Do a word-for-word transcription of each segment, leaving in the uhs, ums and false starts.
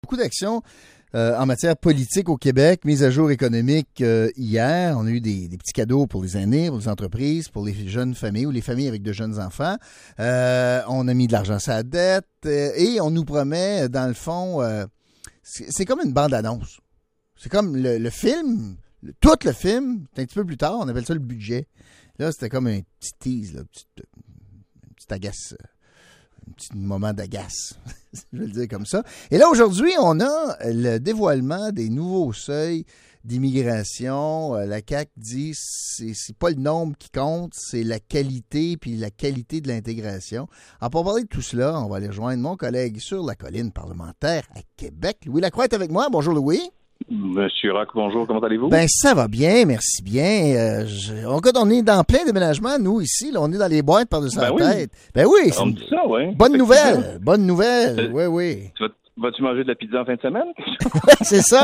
Beaucoup d'actions euh, en matière politique au Québec, mise à jour économique euh, hier. On a eu des, des petits cadeaux pour les aînés, pour les entreprises, pour les jeunes familles ou les familles avec de jeunes enfants. Euh, on a mis de l'argent sur la dette euh, et on nous promet, dans le fond, euh, c'est, c'est comme une bande-annonce. C'est comme le, le film, le, tout le film, un petit peu plus tard, on appelle ça le budget. Là, c'était comme un petit tease, là, un petit, un petit agace. Un petit moment d'agace, je vais le dire comme ça. Et là, aujourd'hui, on a le dévoilement des nouveaux seuils d'immigration. La C A Q dit c'est c'est pas le nombre qui compte, c'est la qualité puis la qualité de l'intégration. Alors, pour parler de tout cela, on va aller rejoindre mon collègue sur la colline parlementaire à Québec. Louis Lacroix est avec moi. Bonjour, Louis. Monsieur Roch, bonjour, comment allez-vous? Ben, ça va bien, merci bien. Euh, je, en fait, on est dans plein déménagements, nous, ici. Là, on est dans les boîtes par-dessus ben la oui. tête. Ben oui. On dit ça, oui. Bonne nouvelle, bonne nouvelle. Euh, oui, oui. Tu vas, vas-tu manger de la pizza en fin de semaine? C'est ça.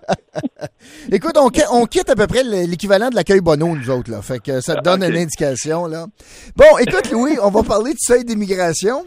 Écoute, on, on quitte à peu près l'équivalent de l'accueil Bonneau, nous autres, là. Fait que ça te donne okay. une indication, là. Bon, écoute, Louis, on va parler du seuil d'immigration.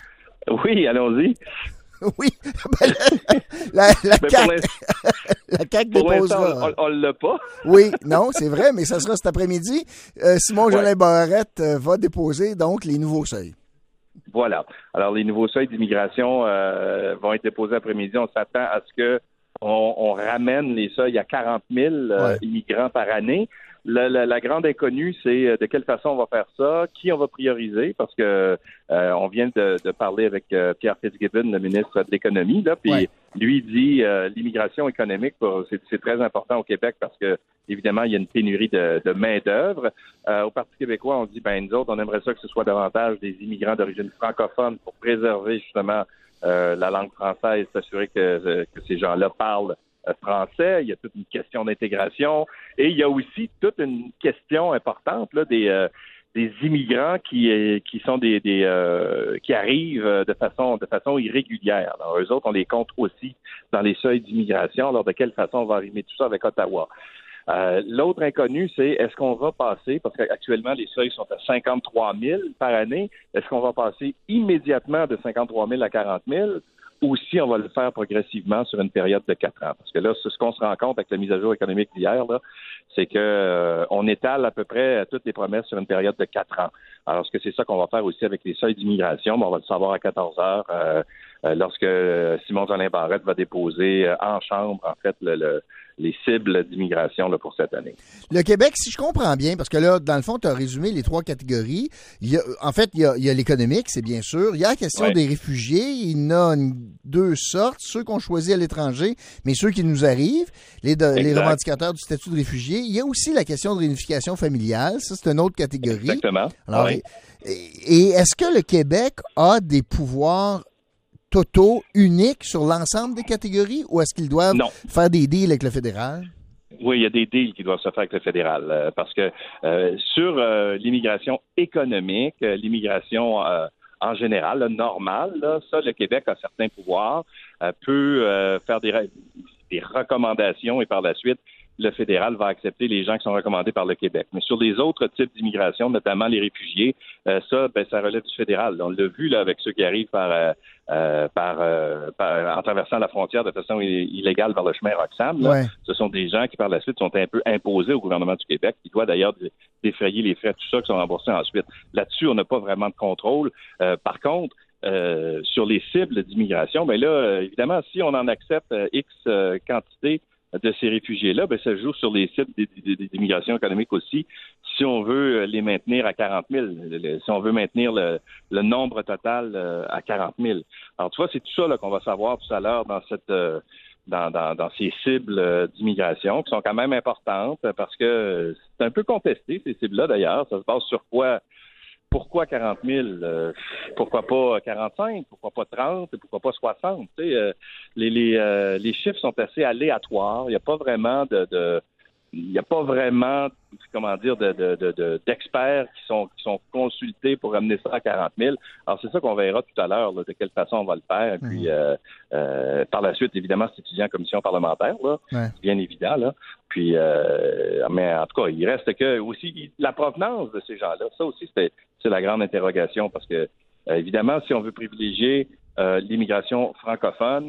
Oui, allons-y. Oui, ben, la, la, ben C A Q, la C A Q déposera. On ne l'a pas. Oui, non, c'est vrai, mais ça sera cet après-midi. Euh, Simon-Jolin ouais. Barrette euh, va déposer donc les nouveaux seuils. Voilà. Alors, les nouveaux seuils d'immigration euh, vont être déposés après-midi. On s'attend à ce que on, on ramène les seuils à quarante mille euh, ouais. immigrants par année. La, la, la grande inconnue, c'est de quelle façon on va faire ça, qui on va prioriser, parce que euh, on vient de, de parler avec euh, Pierre Fitzgibbon, le ministre de l'Économie, là, puis ouais. lui dit euh, l'immigration économique, c'est, c'est très important au Québec parce que évidemment il y a une pénurie de, de main d'œuvre. Euh, au Parti québécois, on dit ben nous autres, on aimerait ça que ce soit davantage des immigrants d'origine francophone pour préserver justement euh, la langue française, s'assurer que, que ces gens-là parlent français, il y a toute une question d'intégration et il y a aussi toute une question importante là, des, euh, des immigrants qui, euh, qui sont des, des euh, qui arrivent de façon de façon irrégulière. Alors, eux autres, on les compte aussi dans les seuils d'immigration. Alors, de quelle façon on va arrimer tout ça avec Ottawa? Euh, l'autre inconnu, c'est est-ce qu'on va passer, parce qu'actuellement les seuils sont à cinquante-trois mille par année, est-ce qu'on va passer immédiatement de cinquante-trois mille à quarante mille? Ou si on va le faire progressivement sur une période de quatre ans. Parce que là, ce qu'on se rend compte avec la mise à jour économique d'hier, là, c'est que euh, on étale à peu près toutes les promesses sur une période de quatre ans. Alors, est-ce que c'est ça qu'on va faire aussi avec les seuils d'immigration? Ben, on va le savoir à quatorze heures euh, euh, lorsque Simon-Jolin Barrette va déposer euh, en chambre, en fait, le, le les cibles d'immigration là, pour cette année. Le Québec, si je comprends bien, parce que là, dans le fond, tu as résumé les trois catégories. Il y a, en fait, il y a, il y a l'économique, c'est bien sûr. Il y a la question ouais. des réfugiés. Il y en a une, deux sortes, ceux qu'on choisit à l'étranger, mais ceux qui nous arrivent, les, de, les revendicateurs du statut de réfugié. Il y a aussi la question de réunification familiale. Ça, c'est une autre catégorie. Exactement. Alors, oui. et, et est-ce que le Québec a des pouvoirs totaux uniques sur l'ensemble des catégories ou est-ce qu'ils doivent non. faire des deals avec le fédéral? Oui, il y a des deals qui doivent se faire avec le fédéral euh, parce que euh, sur euh, l'immigration économique, euh, l'immigration euh, en général, là, normale, là, ça, le Québec a certains pouvoirs, euh, peut euh, faire des, des recommandations et par la suite, le fédéral va accepter les gens qui sont recommandés par le Québec. Mais sur les autres types d'immigration, notamment les réfugiés, euh, ça, ben, ça relève du fédéral. On l'a vu là avec ceux qui arrivent par, euh, euh, par, euh, par en traversant la frontière de façon illégale vers le chemin Roxham. Là. Ouais. Ce sont des gens qui par la suite sont un peu imposés au gouvernement du Québec, qui doit d'ailleurs défrayer les frais, tout ça, qui sont remboursés ensuite. Là-dessus, on n'a pas vraiment de contrôle. Euh, par contre, euh, sur les cibles d'immigration, ben là, évidemment, si on en accepte euh, X euh, quantité de ces réfugiés-là, ben, ça joue sur les cibles d'immigration économique aussi, si on veut les maintenir à quarante mille, si on veut maintenir le, le nombre total à quarante mille. Alors, tu vois, c'est tout ça là, qu'on va savoir tout à l'heure dans cette euh, dans, dans, dans ces cibles d'immigration, qui sont quand même importantes, parce que c'est un peu contesté, ces cibles-là, d'ailleurs. Ça se base sur quoi? Pourquoi quarante mille? Euh, pourquoi pas quarante-cinq? Pourquoi pas trente? Pourquoi pas soixante? Tu sais, euh, les, les, euh, les chiffres sont assez aléatoires. Il n'y a pas vraiment de... de il n'y a pas vraiment, comment dire, de, de, de, de, d'experts qui sont, qui sont consultés pour amener ça à quarante mille. Alors, c'est ça qu'on verra tout à l'heure, là, de quelle façon on va le faire. Et puis, mmh. euh, euh, par la suite, évidemment, c'est étudiant en commission parlementaire, là, ouais. C'est bien évident. Là. Puis, euh, mais en tout cas, il reste que aussi la provenance de ces gens-là. Ça aussi, c'est, c'est la grande interrogation parce que, euh, évidemment, si on veut privilégier euh, l'immigration francophone,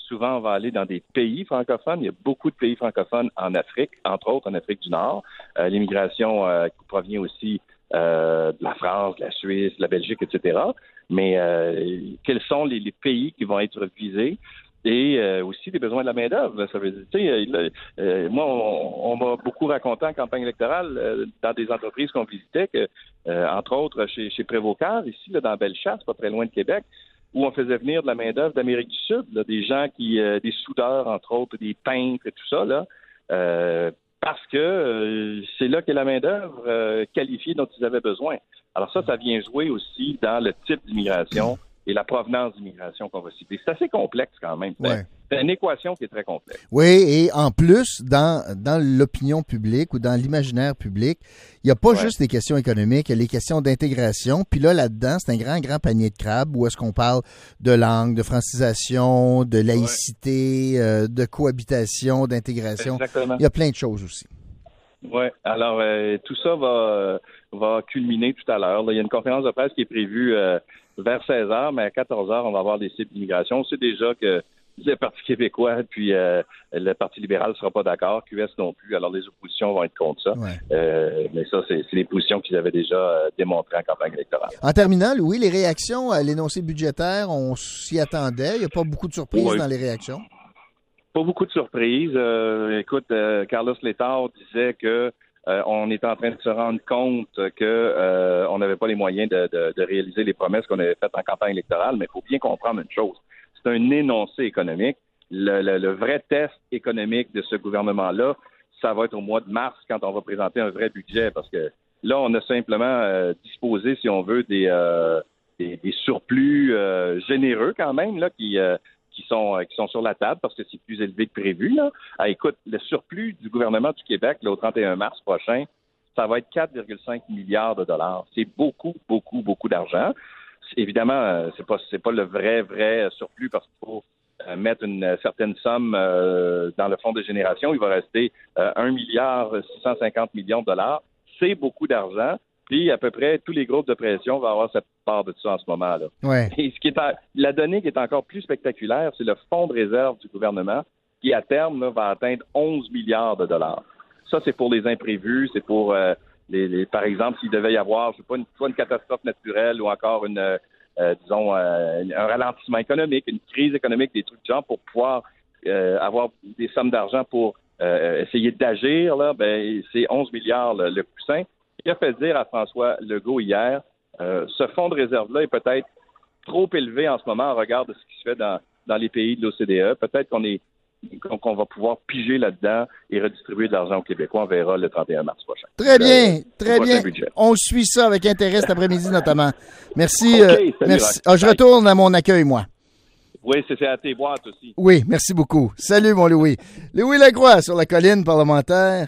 souvent, on va aller dans des pays francophones. Il y a beaucoup de pays francophones en Afrique, entre autres en Afrique du Nord. Euh, l'immigration euh, qui provient aussi euh, de la France, de la Suisse, de la Belgique, et cetera. Mais euh, quels sont les, les pays qui vont être visés? Et euh, aussi des besoins de la main-d'œuvre. Ça veut dire, tu sais, euh, moi, on, on m'a beaucoup raconté en campagne électorale euh, dans des entreprises qu'on visitait, que, euh, entre autres chez, chez Prévocard, ici, là, dans Bellechasse, pas très loin de Québec, où on faisait venir de la main-d'œuvre d'Amérique du Sud, là, des gens qui, euh, des soudeurs, entre autres, des peintres et tout ça, là, euh, parce que euh, c'est là qu'est la main-d'œuvre euh, qualifiée dont ils avaient besoin. Alors ça, ça vient jouer aussi dans le type d'immigration et la provenance d'immigration qu'on va citer. C'est assez complexe quand même. C'est, ouais. c'est une équation qui est très complexe. Oui, et en plus, dans, dans l'opinion publique ou dans l'imaginaire public, il n'y a pas ouais. juste des questions économiques, il y a les questions d'intégration. Puis là, là-dedans, c'est un grand, grand panier de crabes où est-ce qu'on parle de langue, de francisation, de laïcité, ouais. euh, de cohabitation, d'intégration. Exactement. Il y a plein de choses aussi. Oui, alors euh, tout ça va, euh, va culminer tout à l'heure. Là, il y a une conférence de presse qui est prévue euh, vers seize heures, mais à quatorze heures, on va avoir des cibles d'immigration. On sait déjà que le Parti québécois puis euh, le Parti libéral ne sera pas d'accord, Q S non plus, alors les oppositions vont être contre ça. Ouais. Euh, mais ça, c'est, c'est les positions qu'ils avaient déjà euh, démontrées en campagne électorale. En terminant, Louis, les réactions à l'énoncé budgétaire, on s'y attendait. Il n'y a pas beaucoup de surprises oui. dans les réactions. Pas beaucoup de surprises. Euh, écoute, euh, Carlos Letard disait que euh, on est en train de se rendre compte que euh, on n'avait pas les moyens de, de, de réaliser les promesses qu'on avait faites en campagne électorale, mais il faut bien comprendre une chose. C'est un énoncé économique. Le, le, le vrai test économique de ce gouvernement-là, ça va être au mois de mars quand on va présenter un vrai budget, parce que là, on a simplement euh, disposé, si on veut, des, euh, des, des surplus euh, généreux quand même, là, qui... Euh, qui sont qui sont sur la table parce que c'est plus élevé que prévu. Là. Ah, écoute, le surplus du gouvernement du Québec là, au trente et un mars prochain, ça va être quatre virgule cinq milliards de dollars. C'est beaucoup, beaucoup, beaucoup d'argent. C'est, évidemment, c'est pas c'est pas le vrai, vrai surplus parce qu'il faut euh, mettre une certaine somme euh, dans le fonds de génération. Il va rester euh, un milliard six cent cinquante millions de dollars. C'est beaucoup d'argent. Puis, à peu près, tous les groupes de pression vont avoir cette part de ça en ce moment-là. Ouais. Et ce qui est en, la donnée qui est encore plus spectaculaire, c'est le fonds de réserve du gouvernement qui, à terme, là, va atteindre onze milliards de dollars. Ça, c'est pour les imprévus, c'est pour, euh, les, les, par exemple, s'il devait y avoir, je sais pas, une, soit une catastrophe naturelle ou encore une, euh, disons, euh, un ralentissement économique, une crise économique, des trucs de genre, pour pouvoir euh, avoir des sommes d'argent pour euh, essayer d'agir, là, ben, c'est onze milliards le, le coussin. Il a fait dire à François Legault hier, euh, ce fonds de réserve-là est peut-être trop élevé en ce moment en regard de ce qui se fait dans, dans les pays de l'O C D E. Peut-être qu'on est qu'on, qu'on va pouvoir piger là-dedans et redistribuer de l'argent aux Québécois. On verra le trente et un mars prochain. Très bien, euh, très bien. On suit ça avec intérêt cet après-midi notamment. Merci. Okay, euh, merci. Ah, je retourne à mon accueil, moi. Oui, c'est, c'est à tes boîtes aussi. Oui, merci beaucoup. Salut, mon Louis. Louis Lacroix sur la colline parlementaire.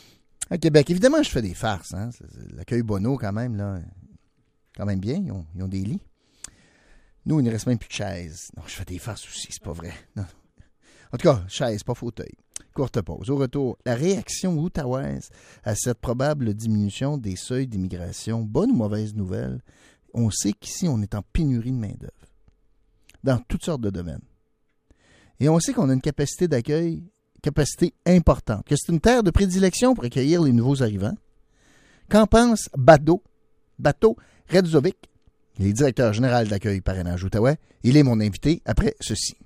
À Québec. Évidemment, je fais des farces. Hein. L'accueil Bonneau, quand même, là, quand même bien. Ils ont, ils ont des lits. Nous, il ne reste même plus de chaises. Non, je fais des farces aussi, c'est pas vrai. Non. En tout cas, chaise, pas fauteuil. Courte pause. Au retour, la réaction outaouaise à cette probable diminution des seuils d'immigration. Bonne ou mauvaise nouvelle? On sait qu'ici, on est en pénurie de main-d'œuvre. Dans toutes sortes de domaines. Et on sait qu'on a une capacité d'accueil capacité importante, que c'est une terre de prédilection pour accueillir les nouveaux arrivants. Qu'en pense Bateau, Bateau Redzovic, il est directeur général d'accueil parrainage Outaouais. Il est mon invité après ceci.